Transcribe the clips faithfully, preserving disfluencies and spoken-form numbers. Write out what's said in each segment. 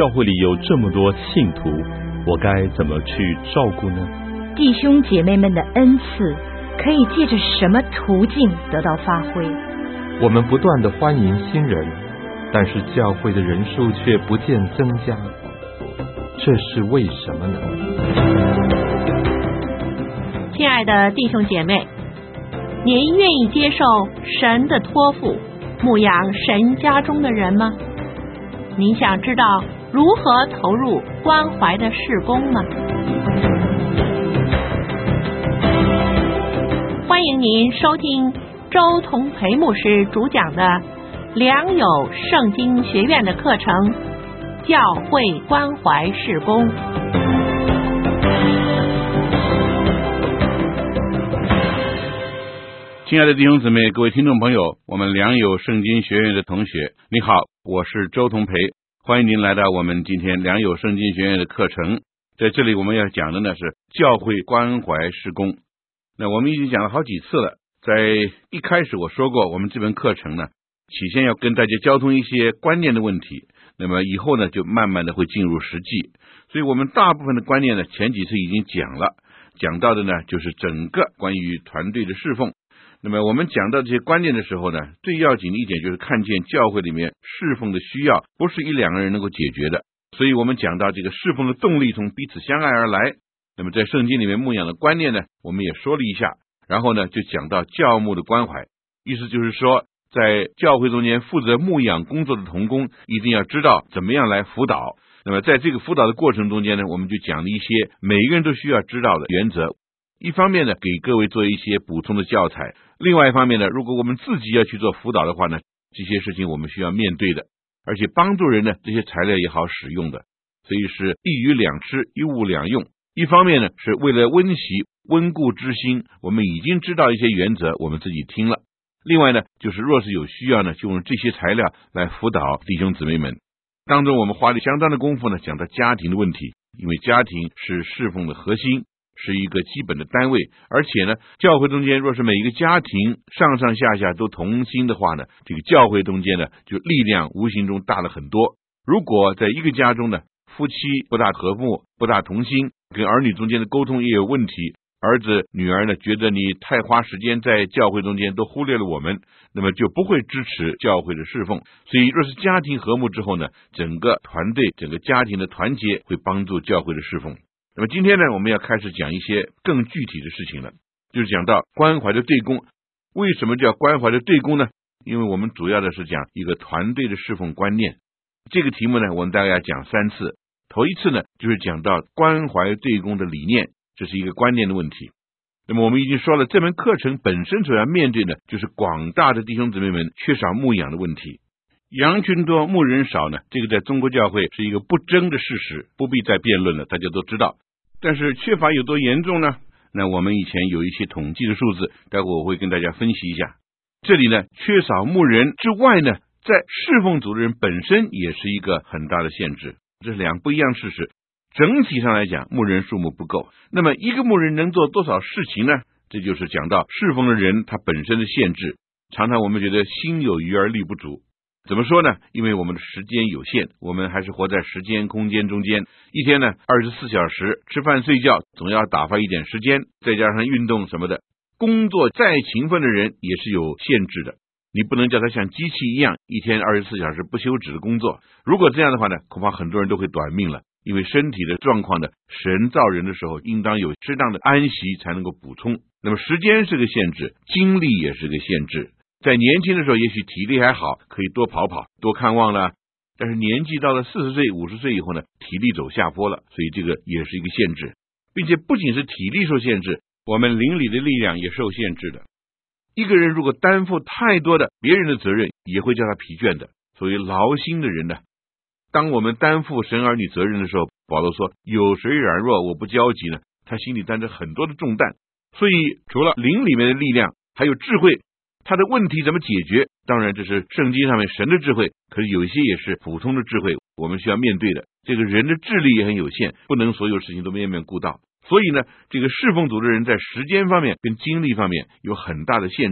教会里有这么多信徒，我该怎么去照顾呢？ 弟兄姐妹们的恩赐可以借着什么途径得到发挥？ 我们不断地欢迎新人，但是教会的人数却不见增加，这是为什么呢？ 亲爱的弟兄姐妹，您愿意接受神的托付，牧养神家中的人吗？您想知道如何投入关怀的事工吗？欢迎您收听周同培牧师主讲的良友圣经学院的课程《教会关怀事工》。 亲爱的弟兄姊妹，各位听众朋友，我们良友圣经学院的同学，你好，我是周同培，欢迎您来到我们今天良友圣经学院的课程。在这里我们要讲的呢是教会关怀事工。那我们已经讲了好几次了，在一开始我说过，我们这门课程呢，起先要跟大家交通一些观念的问题，那么以后呢就慢慢的会进入实际。所以我们大部分的观念呢，前几次已经讲了，讲到的呢就是整个关于团队的侍奉。那么我们讲到这些观念的时候呢，最要紧的一点就是看见教会里面侍奉的需要不是一两个人能够解决的，所以我们讲到这个侍奉的动力从彼此相爱而来。那么在圣经里面牧养的观念呢，我们也说了一下，然后呢就讲到教牧的关怀，意思就是说在教会中间负责牧养工作的同工一定要知道怎么样来辅导。那么在这个辅导的过程中间呢，我们就讲了一些每个人都需要知道的原则，一方面呢给各位做一些补充的教材，另外一方面呢，如果我们自己要去做辅导的话呢，这些事情我们需要面对的，而且帮助人呢这些材料也好使用的，所以是一鱼两吃，一物两用。一方面呢是为了温习温故知新，我们已经知道一些原则，我们自己听了。另外呢就是若是有需要呢，就用这些材料来辅导弟兄姊妹们。当中我们花了相当的功夫呢，讲到家庭的问题，因为家庭是侍奉的核心，是一个基本的单位，而且呢教会中间若是每一个家庭上上下下都同心的话呢，这个教会中间呢就力量无形中大了很多。如果在一个家中呢，夫妻不大和睦，不大同心，跟儿女中间的沟通也有问题，儿子女儿呢觉得你太花时间在教会中间，都忽略了我们，那么就不会支持教会的侍奉。所以若是家庭和睦之后呢，整个团队整个家庭的团结会帮助教会的侍奉。那么今天呢，我们要开始讲一些更具体的事情了，就是讲到关怀的对工。为什么叫关怀的对工呢？因为我们主要的是讲一个团队的侍奉观念。这个题目呢，我们大概要讲三次。头一次呢，就是讲到关怀对工的理念，这是一个观念的问题。那么我们已经说了，这门课程本身所要面对的就是广大的弟兄姊妹们缺少牧养的问题。羊群多牧人少呢，这个在中国教会是一个不争的事实，不必再辩论了，大家都知道。但是缺乏有多严重呢？那我们以前有一些统计的数字，待会我会跟大家分析一下。这里呢，缺少牧人之外呢，在侍奉组的人本身也是一个很大的限制，这是两不一样事实。整体上来讲，牧人数目不够，那么一个牧人能做多少事情呢？这就是讲到侍奉的人他本身的限制。常常我们觉得心有余而力不足，怎么说呢？因为我们的时间有限，我们还是活在时间空间中间，一天呢二十四小时，吃饭睡觉总要打发一点时间，再加上运动什么的，工作再勤奋的人也是有限制的，你不能叫他像机器一样一天二十四小时不休止的工作。如果这样的话呢，恐怕很多人都会短命了，因为身体的状况呢，神造人的时候应当有适当的安息才能够补充。那么时间是个限制，精力也是个限制。在年轻的时候也许体力还好，可以多跑跑多看望了，但是年纪到了四十岁五十岁以后呢，体力走下坡了，所以这个也是一个限制。并且不仅是体力受限制，我们灵里的力量也受限制的。一个人如果担负太多的别人的责任，也会叫他疲倦的。所谓劳心的人呢，当我们担负神儿女责任的时候，保罗说有谁软弱我不焦急呢？他心里担着很多的重担。所以除了灵里面的力量，还有智慧，他的问题怎么解决，当然这是圣经上面神的智慧，可是有一些也是普通的智慧，我们需要面对的。这个人的智力也很有限，不能所有事情都面面顾到。所以呢，这个侍奉组的人在时间方面跟精力方面有很大的限制，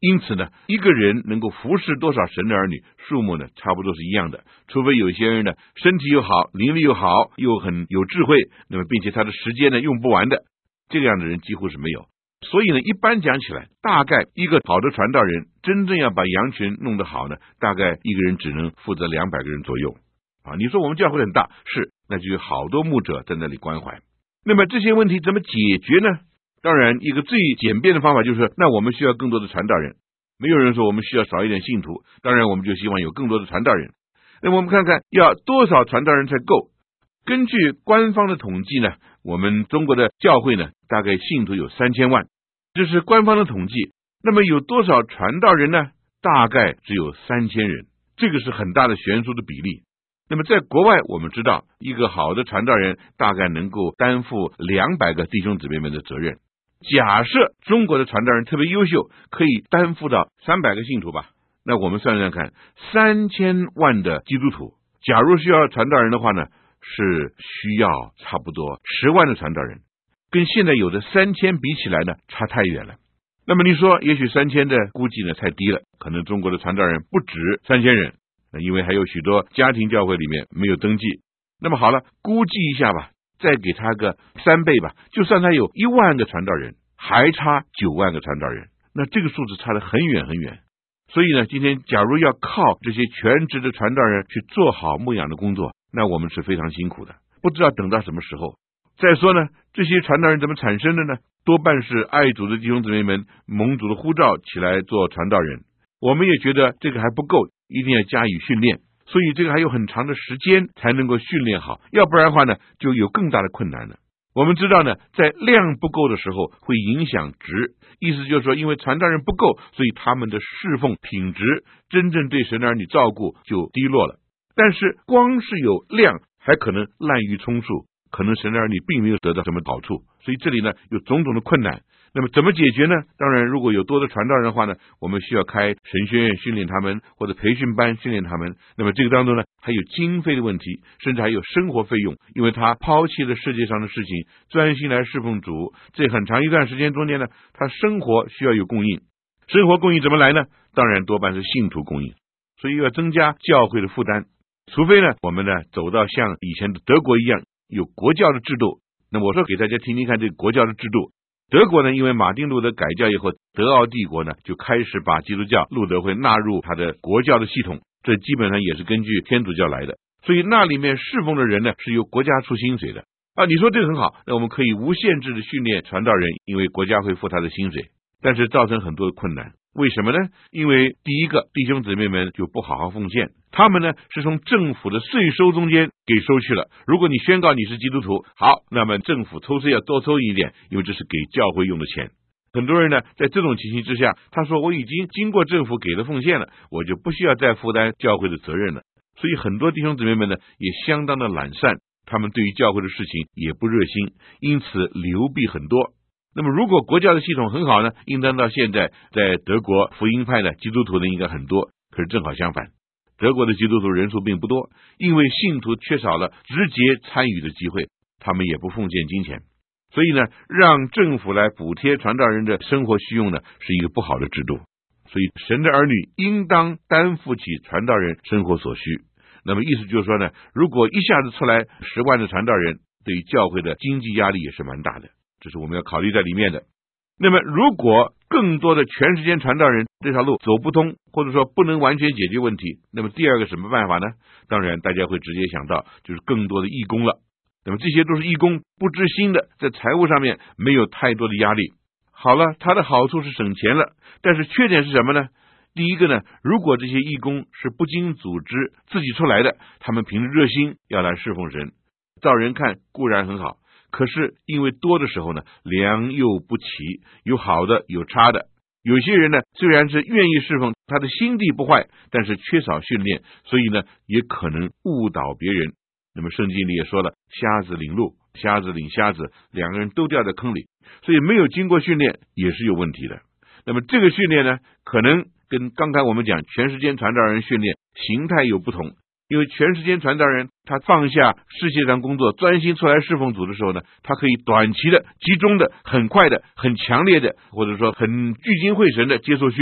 因此呢，一个人能够服侍多少神的儿女，数目呢差不多是一样的，除非有些人呢身体又好，灵力又好，又很有智慧，那么并且他的时间呢用不完的，这样的人几乎是没有。所以呢，一般讲起来，大概一个好的传道人真正要把羊群弄得好呢，大概一个人只能负责两百个人左右啊。你说我们教会很大，是，那就有好多牧者在那里关怀。那么这些问题怎么解决呢？当然一个最简便的方法就是，那我们需要更多的传道人。没有人说我们需要少一点信徒，当然我们就希望有更多的传道人。那么我们看看要多少传道人才够。根据官方的统计呢，我们中国的教会呢，大概信徒有三千万，这是官方的统计。那么有多少传道人呢？大概只有三千人，这个是很大的悬殊的比例。那么在国外，我们知道一个好的传道人大概能够担负两百个弟兄姊妹们的责任。假设中国的传道人特别优秀，可以担负到三百个信徒吧，那我们算算看，三千万的基督徒，假如需要传道人的话呢，是需要差不多十万的传道人，跟现在有的三千比起来呢，差太远了。那么你说，也许三千的估计呢太低了，可能中国的传道人不止三千人，因为还有许多家庭教会里面没有登记。那么好了，估计一下吧，再给他个三倍吧，就算他有一万个传道人，还差九万个传道人，那这个数字差得很远很远。所以呢，今天假如要靠这些全职的传道人去做好牧养的工作，那我们是非常辛苦的，不知道等到什么时候。再说呢，这些传道人怎么产生的呢？多半是爱主的弟兄姊妹们蒙主的呼召起来做传道人，我们也觉得这个还不够，一定要加以训练，所以这个还有很长的时间才能够训练好，要不然的话呢，就有更大的困难了。我们知道呢，在量不够的时候会影响质，意思就是说，因为传道人不够，所以他们的侍奉品质，真正对神的儿女照顾就低落了。但是光是有量，还可能滥竽充数，可能神的儿女并没有得到什么好处，所以这里呢有种种的困难。那么怎么解决呢？当然如果有多的传道人的话呢，我们需要开神学院训练他们，或者培训班训练他们。那么这个当中呢，还有经费的问题，甚至还有生活费用，因为他抛弃了世界上的事情，专心来侍奉主，这很长一段时间中间呢，他生活需要有供应。生活供应怎么来呢？当然多半是信徒供应，所以要增加教会的负担。除非呢，我们呢走到像以前的德国一样有国教的制度。那么我说给大家听听看这个国教的制度。德国呢，因为马丁路德改教以后，德奥帝国呢就开始把基督教路德会纳入他的国教的系统，这基本上也是根据天主教来的。所以那里面侍奉的人呢是由国家出薪水的啊。你说这个很好，那我们可以无限制的训练传道人，因为国家会付他的薪水，但是造成很多的困难。为什么呢？因为第一个，弟兄姊妹们就不好好奉献，他们呢是从政府的税收中间给收去了。如果你宣告你是基督徒，好，那么政府抽税要多抽一点，因为这是给教会用的钱。很多人呢在这种情形之下，他说我已经经过政府给的奉献了，我就不需要再负担教会的责任了。所以很多弟兄姊妹们呢也相当的懒散，他们对于教会的事情也不热心，因此流弊很多。那么如果国教的系统很好呢，应当到现在在德国福音派的基督徒呢应该很多。可是正好相反，德国的基督徒人数并不多，因为信徒缺少了直接参与的机会，他们也不奉献金钱，所以呢让政府来补贴传道人的生活需用呢是一个不好的制度。所以神的儿女应当担负起传道人生活所需。那么意思就是说呢，如果一下子出来十万的传道人，对于教会的经济压力也是蛮大的，这是我们要考虑在里面的。那么如果更多的全时间传道人这条路走不通，或者说不能完全解决问题，那么第二个什么办法呢？当然大家会直接想到就是更多的义工了。那么这些都是义工，不知心的，在财务上面没有太多的压力。好了，它的好处是省钱了，但是缺点是什么呢？第一个呢，如果这些义工是不经组织自己出来的，他们凭着热心要来侍奉神，照人看固然很好，可是因为多的时候呢，良莠不齐，有好的有差的。有些人呢虽然是愿意侍奉，他的心地不坏，但是缺少训练，所以呢也可能误导别人。那么圣经里也说了，瞎子领路，瞎子领瞎子，两个人都掉在坑里，所以没有经过训练也是有问题的。那么这个训练呢，可能跟刚才我们讲全时间传道人训练形态有不同。因为全时间传道人他放下世界上工作，专心出来侍奉主的时候呢，他可以短期的、集中的、很快的、很强烈的，或者说很聚精会神的接受训练。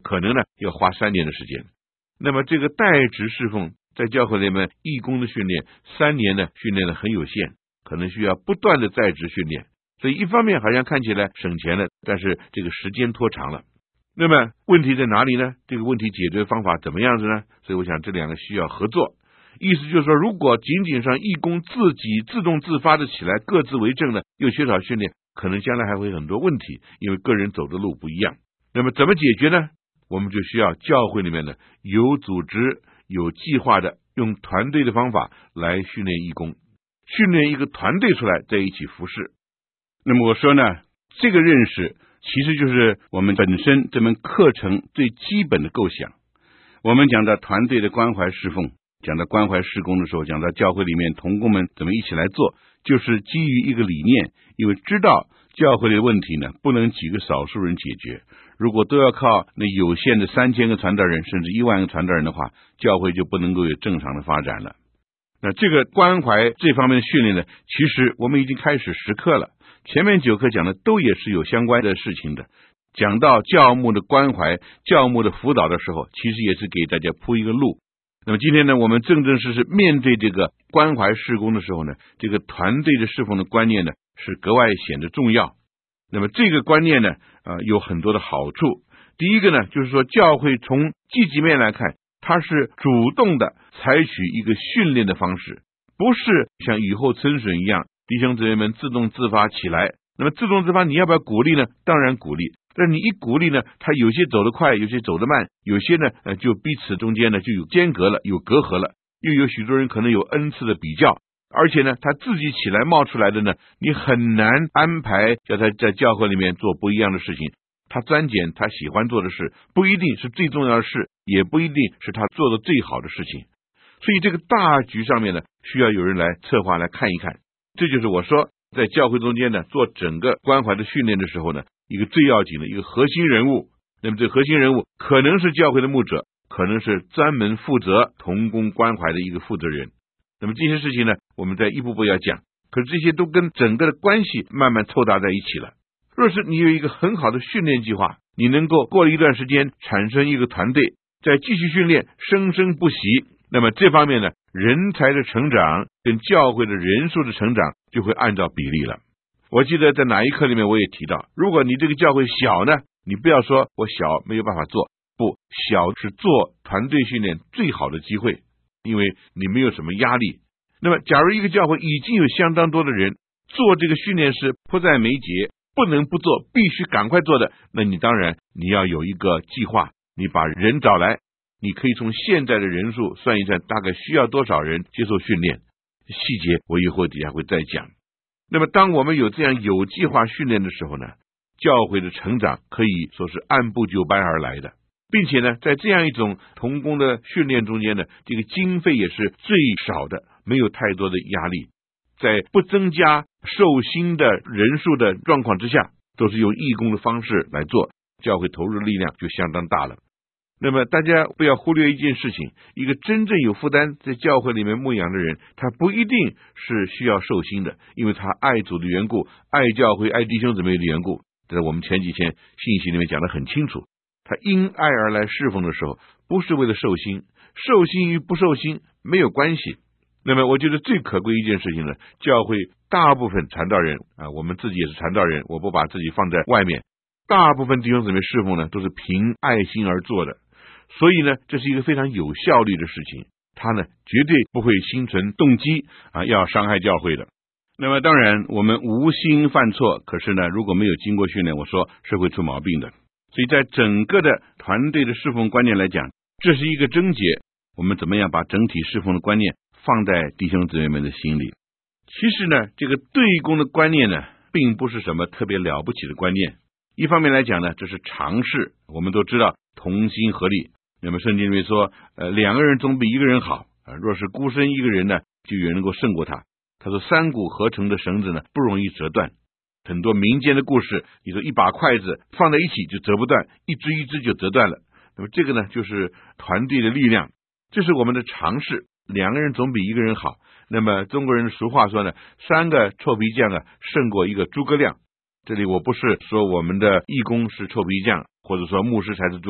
可能呢要花三年的时间。那么这个代职侍奉在教会里面义工的训练，三年呢训练的很有限，可能需要不断的在职训练。所以一方面好像看起来省钱了，但是这个时间拖长了。那么问题在哪里呢？这个问题解决方法怎么样子呢？所以我想这两个需要合作。意思就是说，如果仅仅让义工自己自动自发的起来各自为政呢，又缺少训练，可能将来还会有很多问题，因为个人走的路不一样。那么怎么解决呢？我们就需要教会里面的有组织有计划的用团队的方法来训练义工，训练一个团队出来在一起服侍。那么我说呢，这个认识其实就是我们本身这门课程最基本的构想。我们讲到团队的关怀侍奉，讲到关怀事工的时候，讲到教会里面同工们怎么一起来做，就是基于一个理念，因为知道教会的问题呢，不能几个少数人解决。如果都要靠那有限的三千个传道人，甚至一万个传道人的话，教会就不能够有正常的发展了。那这个关怀这方面的训练呢，其实我们已经开始时刻了。前面九课讲的都也是有相关的事情的。讲到教牧的关怀、教牧的辅导的时候，其实也是给大家铺一个路。那么今天呢，我们正正式式面对这个关怀事工的时候呢，这个团队的侍奉的观念呢，是格外显得重要。那么这个观念呢，呃，有很多的好处。第一个呢，就是说教会从积极面来看，它是主动的采取一个训练的方式，不是像雨后春笋一样，弟兄姊妹们自动自发起来。那么自动自发你要不要鼓励呢？当然鼓励。但是你一鼓励呢，他有些走得快，有些走得慢，有些呢呃就彼此中间呢就有间隔了，有隔阂了，又有许多人可能有恩赐的比较，而且呢他自己起来冒出来的呢，你很难安排叫他在教会里面做不一样的事情。他专拣他喜欢做的事，不一定是最重要的事，也不一定是他做的最好的事情。所以这个大局上面呢，需要有人来策划来看一看。这就是我说在教会中间呢，做整个关怀的训练的时候呢，一个最要紧的一个核心人物。那么这核心人物可能是教会的牧者，可能是专门负责同工关怀的一个负责人。那么这些事情呢，我们再一步步要讲，可是这些都跟整个的关系慢慢凑搭在一起了。若是你有一个很好的训练计划，你能够过了一段时间产生一个团队，再继续训练，生生不息，那么这方面呢，人才的成长跟教会的人数的成长就会按照比例了。我记得在哪一课里面我也提到，如果你这个教会小呢，你不要说我小没有办法做，不，小是做团队训练最好的机会，因为你没有什么压力。那么假如一个教会已经有相当多的人做这个训练是迫在眉睫，不能不做，必须赶快做的，那你当然你要有一个计划，你把人找来，你可以从现在的人数算一算，大概需要多少人接受训练，细节我以后底下会再讲。那么当我们有这样有计划训练的时候呢，教会的成长可以说是按部就班而来的，并且呢，在这样一种同工的训练中间呢，这个经费也是最少的，没有太多的压力，在不增加受薪的人数的状况之下，都是用义工的方式来做，教会投入的力量就相当大了。那么大家不要忽略一件事情，一个真正有负担在教会里面牧养的人，他不一定是需要受薪的，因为他爱主的缘故，爱教会，爱弟兄姊妹的缘故。在我们前几天信息里面讲得很清楚，他因爱而来侍奉的时候，不是为了受薪，受薪与不受薪没有关系。那么我觉得最可贵一件事情呢，教会大部分传道人啊，我们自己也是传道人，我不把自己放在外面，大部分弟兄姊妹侍奉呢，都是凭爱心而做的。所以呢，这是一个非常有效率的事情，他呢绝对不会心存动机啊要伤害教会的。那么当然我们无心犯错，可是呢如果没有经过训练，我说是会出毛病的。所以在整个的团队的侍奉观念来讲，这是一个症结，我们怎么样把整体侍奉的观念放在弟兄姊妹们的心里。其实呢，这个对公的观念呢，并不是什么特别了不起的观念。一方面来讲呢，这是常识，我们都知道同心合力。那么圣经里面说，呃，两个人总比一个人好，呃，若是孤身一个人呢，就有人能够胜过他。他说三股合成的绳子呢，不容易折断。很多民间的故事，你说一把筷子放在一起就折不断，一只一只就折断了。那么这个呢，就是团队的力量，这是我们的常识。两个人总比一个人好。那么中国人的俗话说呢，三个臭皮匠啊，胜过一个诸葛亮。这里我不是说我们的义工是臭皮匠，或者说牧师才是诸葛亮，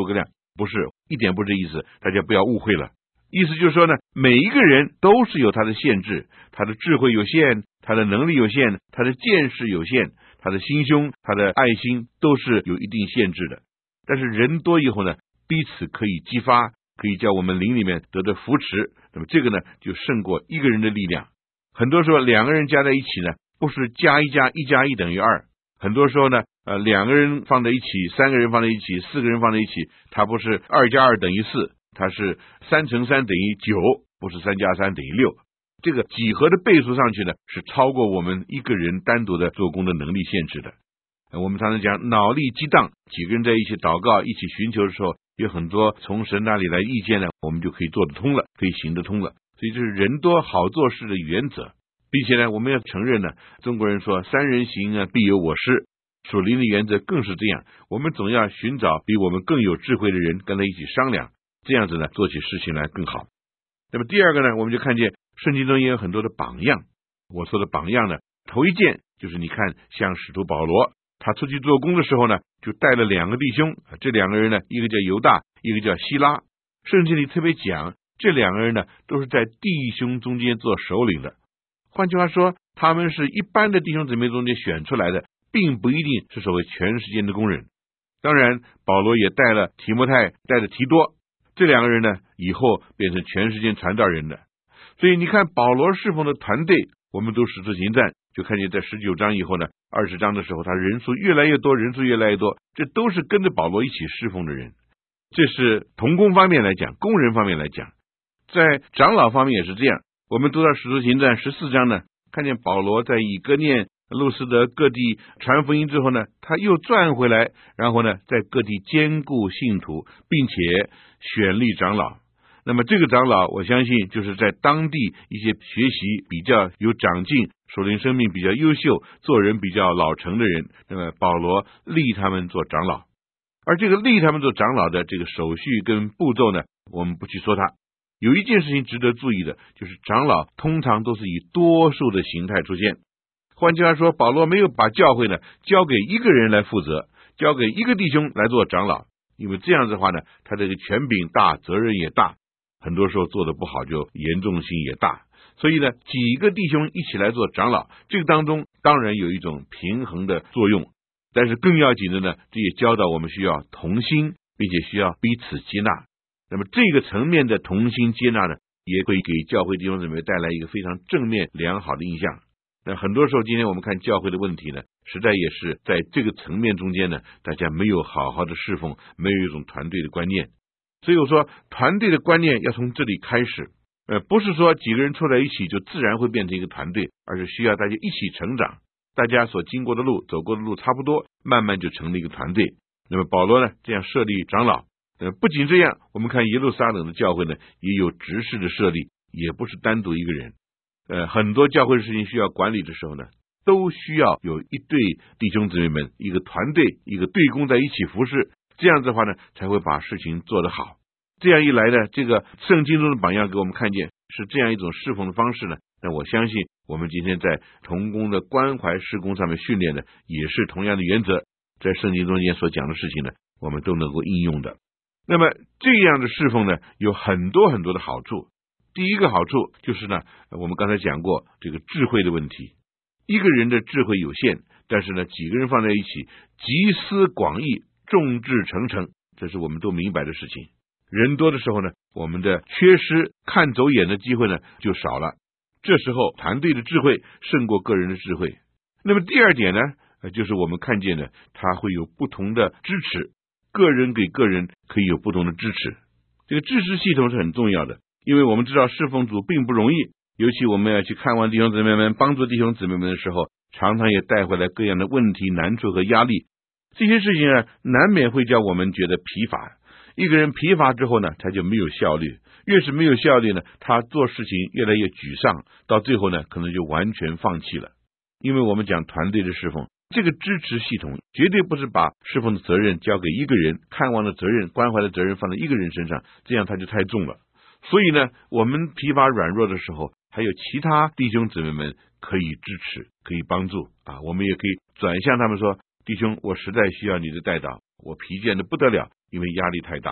不是，一点不是这意思，大家不要误会了。意思就是说呢，每一个人都是有他的限制，他的智慧有限，他的能力有限，他的见识有限，他的心胸，他的爱心都是有一定限制的。但是人多以后呢，彼此可以激发，可以叫我们灵里面得到扶持，那么这个呢就胜过一个人的力量。很多时候两个人加在一起呢，不是加一加一加一等于二，很多时候呢呃，两个人放在一起，三个人放在一起，四个人放在一起，它不是二加二等于四，它是三乘三等于九，不是三加三等于六。这个几何的倍数上去呢，是超过我们一个人单独的做工的能力限制的。我们常常讲脑力激荡，几个人在一起祷告，一起寻求的时候，有很多从神那里来意见呢，我们就可以做得通了，可以行得通了。所以这是人多好做事的原则，并且呢，我们要承认呢，中国人说三人行啊，必有我师，属灵的原则更是这样，我们总要寻找比我们更有智慧的人，跟他一起商量，这样子呢，做起事情来更好。那么第二个呢，我们就看见圣经中也有很多的榜样。我说的榜样呢，头一件就是你看像使徒保罗，他出去做工的时候呢，就带了两个弟兄，这两个人呢，一个叫犹大，一个叫希拉。圣经里特别讲，这两个人呢，都是在弟兄中间做首领的。换句话说，他们是一般的弟兄姊妹中间选出来的，并不一定是所谓全时间的工人。当然保罗也带了提摩太，带了提多，这两个人呢，以后变成全时间传道人的。所以你看保罗侍奉的团队，我们都使徒行传就看见在十九章以后呢，二十章的时候，他人数越来越多，人数越来越多，这都是跟着保罗一起侍奉的人。这是同工方面来讲，工人方面来讲。在长老方面也是这样，我们读到使徒行传十四章呢，看见保罗在以哥念、路斯德各地传福音之后呢，他又转回来，然后呢，在各地兼顾信徒，并且选立长老。那么这个长老，我相信就是在当地一些学习比较有长进、属灵生命比较优秀、做人比较老成的人，那么保罗立他们做长老。而这个立他们做长老的这个手续跟步骤呢，我们不去说它。有一件事情值得注意的，就是长老通常都是以多数的形态出现。换句话说，保罗没有把教会呢交给一个人来负责，交给一个弟兄来做长老，因为这样子的话呢，他这个权柄大，责任也大，很多时候做得不好就严重性也大。所以呢，几个弟兄一起来做长老，这个当中当然有一种平衡的作用，但是更要紧的呢，这也教导我们需要同心，并且需要彼此接纳。那么这个层面的同心接纳呢，也会给教会弟兄姊妹带来一个非常正面良好的印象。那很多时候今天我们看教会的问题呢，实在也是在这个层面中间呢，大家没有好好的侍奉，没有一种团队的观念。所以我说团队的观念要从这里开始，呃，不是说几个人凑在一起就自然会变成一个团队，而是需要大家一起成长，大家所经过的路走过的路差不多，慢慢就成了一个团队。那么保罗呢，这样设立长老，呃，不仅这样，我们看耶路撒冷的教会呢，也有执事的设立，也不是单独一个人。呃，很多教会的事情需要管理的时候呢，都需要有一对弟兄姊妹们，一个团队，一个队工在一起服侍，这样子的话呢，才会把事情做得好。这样一来呢，这个圣经中的榜样给我们看见是这样一种侍奉的方式呢，那我相信我们今天在同工的关怀事工上面训练的也是同样的原则，在圣经中间所讲的事情呢，我们都能够应用的。那么这样的侍奉呢，有很多很多的好处。第一个好处就是呢，我们刚才讲过这个智慧的问题。一个人的智慧有限，但是呢，几个人放在一起，集思广益，众志成城，这是我们都明白的事情。人多的时候呢，我们的缺失看走眼的机会呢就少了，这时候团队的智慧胜过个人的智慧。那么第二点呢，就是我们看见呢，它会有不同的支持，个人给个人可以有不同的支持。这个支持系统是很重要的，因为我们知道侍奉主并不容易，尤其我们要去看望弟兄姊妹们，帮助弟兄姊妹们的时候，常常也带回来各样的问题、难处和压力。这些事情呢，难免会叫我们觉得疲乏。一个人疲乏之后呢，他就没有效率，越是没有效率呢，他做事情越来越沮丧，到最后呢，可能就完全放弃了。因为我们讲团队的侍奉，这个支持系统绝对不是把侍奉的责任交给一个人，看望的责任、关怀的责任放在一个人身上，这样他就太重了。所以呢，我们疲乏软弱的时候，还有其他弟兄姊妹们可以支持，可以帮助啊，我们也可以转向他们说，弟兄，我实在需要你的带导，我疲倦的不得了，因为压力太大。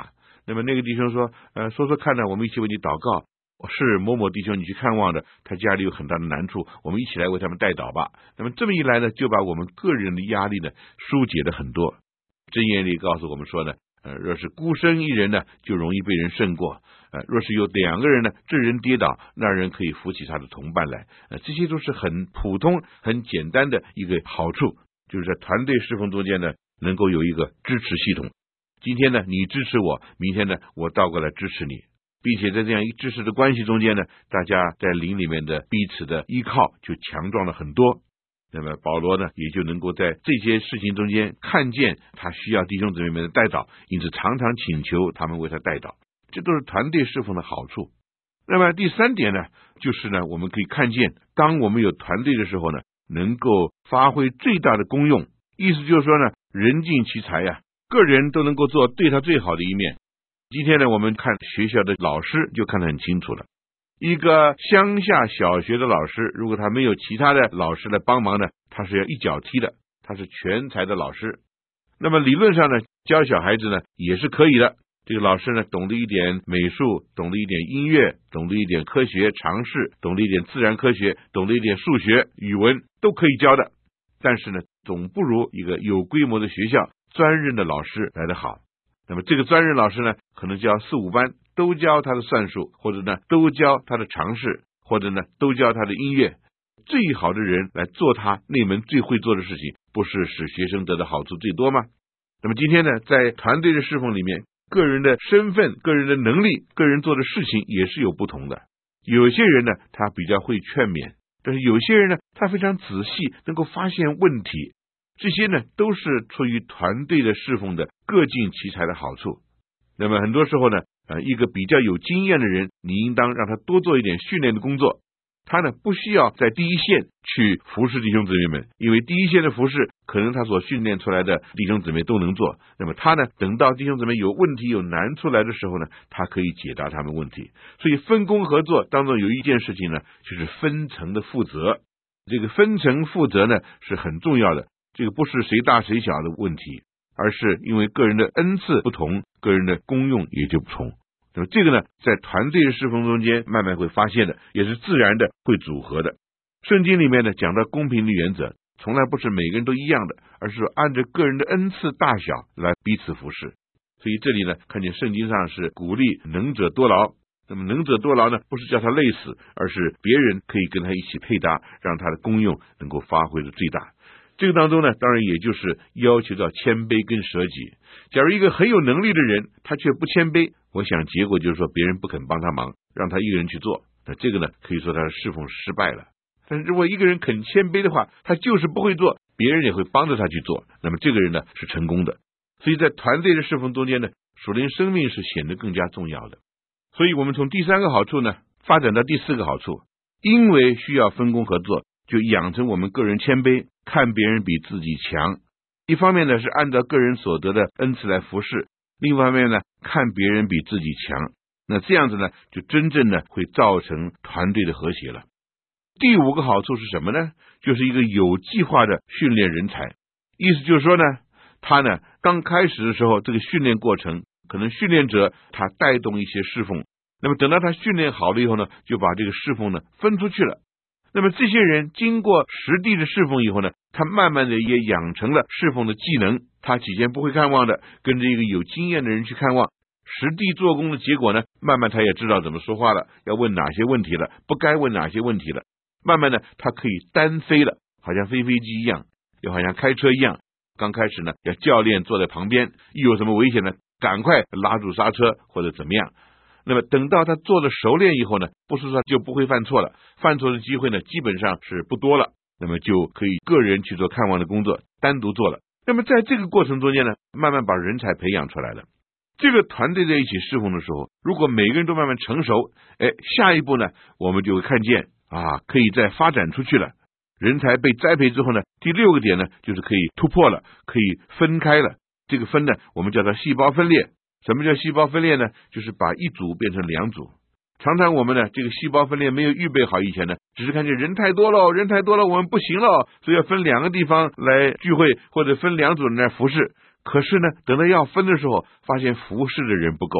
那么那个弟兄说，呃，说说看呢，我们一起为你祷告。是某某弟兄你去看望的，他家里有很大的难处，我们一起来为他们代祷吧。那么这么一来呢，就把我们个人的压力呢疏解了很多。箴言里告诉我们说呢，呃，若是孤身一人呢，就容易被人胜过。呃，若是有两个人呢，这人跌倒，那人可以扶起他的同伴来。呃，这些都是很普通、很简单的一个好处，就是在团队侍奉中间呢，能够有一个支持系统。今天呢，你支持我，明天呢，我倒过来支持你。并且在这样一支持的关系中间呢，大家在灵里面的彼此的依靠就强壮了很多。那么保罗呢，也就能够在这些事情中间看见他需要弟兄姊妹们的代祷，因此常常请求他们为他代祷，这都是团队侍奉的好处。那么第三点呢，就是呢，我们可以看见，当我们有团队的时候呢，能够发挥最大的功用。意思就是说呢，人尽其才呀、啊，个人都能够做对他最好的一面。今天呢，我们看学校的老师就看得很清楚了。一个乡下小学的老师，如果他没有其他的老师来帮忙呢，他是要一脚踢的，他是全才的老师。那么理论上呢，教小孩子呢也是可以的。这个老师呢，懂得一点美术，懂得一点音乐，懂得一点科学常识，懂得一点自然科学，懂得一点数学、语文，都可以教的。但是呢，总不如一个有规模的学校专任的老师来得好。那么这个专任老师呢，可能教四五班，都教他的算术，或者呢都教他的常识，或者呢都教他的音乐。最好的人来做他那门最会做的事情，不是使学生得到好处最多吗？那么今天呢，在团队的侍奉里面，个人的身份、个人的能力、个人做的事情也是有不同的。有些人呢，他比较会劝勉，但是有些人呢，他非常仔细，能够发现问题。这些呢，都是出于团队的侍奉的各尽其才的好处。那么很多时候呢，呃，一个比较有经验的人，你应当让他多做一点训练的工作。他呢，不需要在第一线去服侍弟兄姊妹们，因为第一线的服侍，可能他所训练出来的弟兄姊妹都能做。那么他呢，等到弟兄姊妹有问题、有难处来的时候呢，他可以解答他们问题。所以分工合作当中有一件事情呢，就是分层的负责。这个分层负责呢，是很重要的。这个不是谁大谁小的问题，而是因为个人的恩赐不同，个人的功用也就不同。那么这个呢，在团队的侍奉中间慢慢会发现的，也是自然的会组合的。圣经里面呢，讲到公平的原则，从来不是每个人都一样的，而是说按照个人的恩赐大小来彼此服侍。所以这里呢，看见圣经上是鼓励能者多劳。那么能者多劳呢，不是叫他累死，而是别人可以跟他一起配搭，让他的功用能够发挥的最大。这个当中呢，当然也就是要求到谦卑跟舍己。假如一个很有能力的人，他却不谦卑，我想结果就是说别人不肯帮他忙，让他一个人去做，那这个呢，可以说他的侍奉失败了。但是如果一个人肯谦卑的话，他就是不会做，别人也会帮着他去做，那么这个人呢是成功的。所以在团队的侍奉中间呢，属灵生命是显得更加重要的。所以我们从第三个好处呢，发展到第四个好处，因为需要分工合作，就养成我们个人谦卑，看别人比自己强。一方面呢，是按照个人所得的恩赐来服侍，另一方面呢，看别人比自己强。那这样子呢，就真正的会造成团队的和谐了。第五个好处是什么呢？就是一个有计划的训练人才。意思就是说呢，他呢刚开始的时候，这个训练过程，可能训练者他带动一些侍奉，那么等到他训练好了以后呢，就把这个侍奉呢分出去了。那么这些人经过实地的侍奉以后呢，他慢慢的也养成了侍奉的技能。他起先不会看望的，跟着一个有经验的人去看望，实地做工的结果呢，慢慢他也知道怎么说话了，要问哪些问题了，不该问哪些问题了。慢慢的他可以单飞了，好像飞飞机一样，又好像开车一样。刚开始呢，要教练坐在旁边，一有什么危险呢，赶快拉住刹车或者怎么样。那么等到他做了熟练以后呢，不是说就不会犯错了，犯错的机会呢基本上是不多了，那么就可以个人去做看望的工作，单独做了。那么在这个过程中间呢，慢慢把人才培养出来了。这个团队在一起侍奉的时候，如果每个人都慢慢成熟，哎，下一步呢，我们就会看见啊，可以再发展出去了。人才被栽培之后呢，第六个点呢，就是可以突破了，可以分开了。这个分呢，我们叫做细胞分裂。什么叫细胞分裂呢？就是把一组变成两组。常常我们呢，这个细胞分裂没有预备好以前呢，只是看见人太多了，人太多了，我们不行了，所以要分两个地方来聚会，或者分两组人来服侍。可是呢，等到要分的时候，发现服侍的人不够，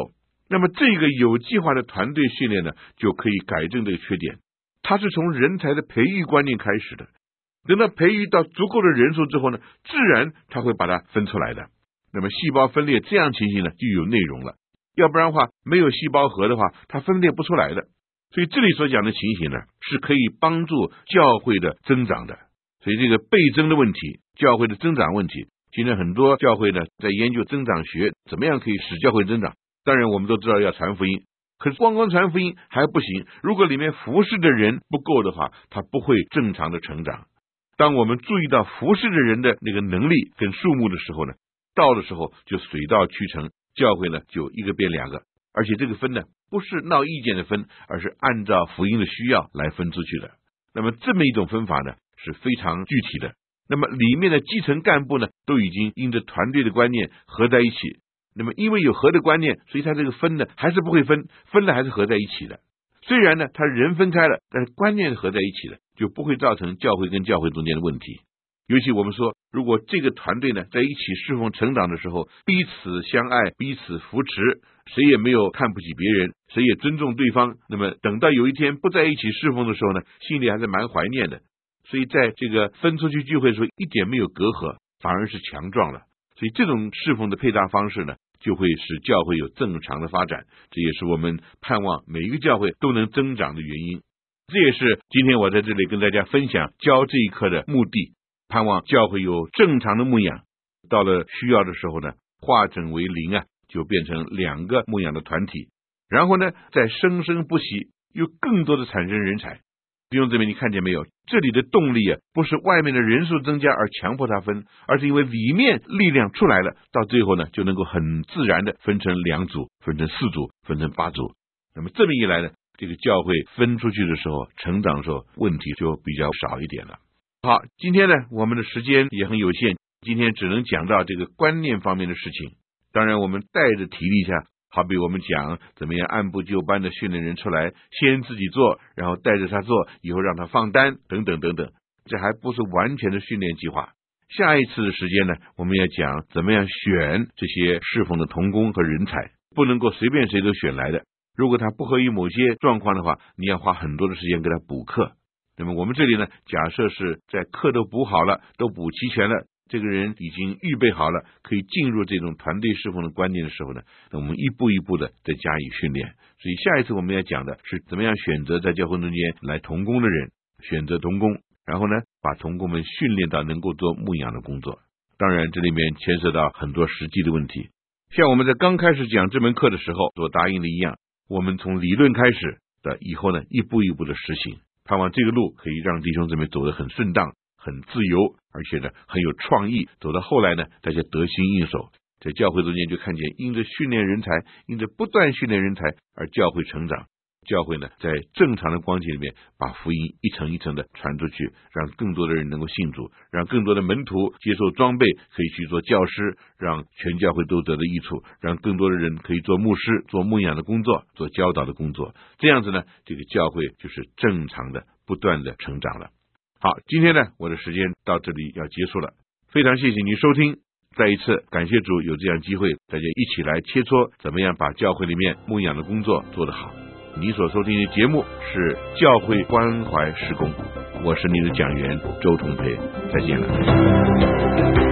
那么这个有计划的团队训练呢，就可以改正这个缺点。它是从人才的培育观念开始的，等到培育到足够的人数之后呢，自然它会把它分出来的。那么细胞分裂这样情形呢，就有内容了，要不然的话没有细胞核的话，它分裂不出来的。所以这里所讲的情形呢，是可以帮助教会的增长的。所以这个倍增的问题，教会的增长问题，现在很多教会呢在研究增长学，怎么样可以使教会增长。当然我们都知道要传福音，可是光光传福音还不行，如果里面服侍的人不够的话，他不会正常的成长。当我们注意到服侍的人的那个能力跟数目的时候呢，到的时候就水到渠成，教会呢就一个变两个，而且这个分呢不是闹意见的分，而是按照福音的需要来分出去的。那么这么一种分法呢是非常具体的。那么里面的基层干部呢都已经因着团队的观念合在一起，那么因为有合的观念，所以他这个分呢还是不会分，分了还是合在一起的。虽然呢他人分开了，但是观念合在一起的，就不会造成教会跟教会中间的问题。尤其我们说，如果这个团队呢在一起侍奉成长的时候，彼此相爱，彼此扶持，谁也没有看不起别人，谁也尊重对方，那么等到有一天不在一起侍奉的时候呢，心里还是蛮怀念的。所以在这个分出去聚会的时候，一点没有隔阂，反而是强壮了。所以这种侍奉的配搭方式呢，就会使教会有正常的发展，这也是我们盼望每一个教会都能增长的原因。这也是今天我在这里跟大家分享教这一课的目的，盼望教会有正常的牧养，到了需要的时候呢，化整为零啊，就变成两个牧养的团体，然后呢再生生不息，有更多的产生人才。弟兄姊妹，你看见没有？这里的动力啊，不是外面的人数增加而强迫他分，而是因为里面力量出来了，到最后呢，就能够很自然的分成两组，分成四组，分成八组。那么这么一来呢，这个教会分出去的时候，成长的时候，问题就比较少一点了。好，今天呢，我们的时间也很有限，今天只能讲到这个观念方面的事情。当然，我们带着提了一下。好比我们讲怎么样按部就班的训练人出来，先自己做，然后带着他做，以后让他放单等等等等，这还不是完全的训练计划。下一次的时间呢，我们要讲怎么样选这些侍奉的同工和人才，不能够随便谁都选来的。如果他不合于某些状况的话，你要花很多的时间给他补课。那么我们这里呢，假设是在课都补好了，都补齐全了，这个人已经预备好了，可以进入这种团队侍奉的观念的时候呢，那我们一步一步的再加以训练。所以下一次我们要讲的是怎么样选择在教会中间来同工的人，选择同工，然后呢把同工们训练到能够做牧养的工作。当然这里面牵涉到很多实际的问题，像我们在刚开始讲这门课的时候所答应的一样，我们从理论开始的，以后呢一步一步的实行，盼望这个路可以让弟兄姊妹走得很顺当，很自由，而且呢很有创意，走到后来呢大家得心应手，在教会中间就看见因着训练人才，因着不断训练人才而教会成长，教会呢在正常的光景里面把福音一层一层的传出去，让更多的人能够信主，让更多的门徒接受装备，可以去做教师，让全教会都得到益处，让更多的人可以做牧师，做牧养的工作，做教导的工作，这样子呢这个教会就是正常的不断的成长了。好，今天呢我的时间到这里要结束了，非常谢谢你收听，再一次感谢主有这样机会，大家一起来切磋怎么样把教会里面牧养的工作做得好。你所收听的节目是教会关怀事工，我是你的讲员周同培，再见了。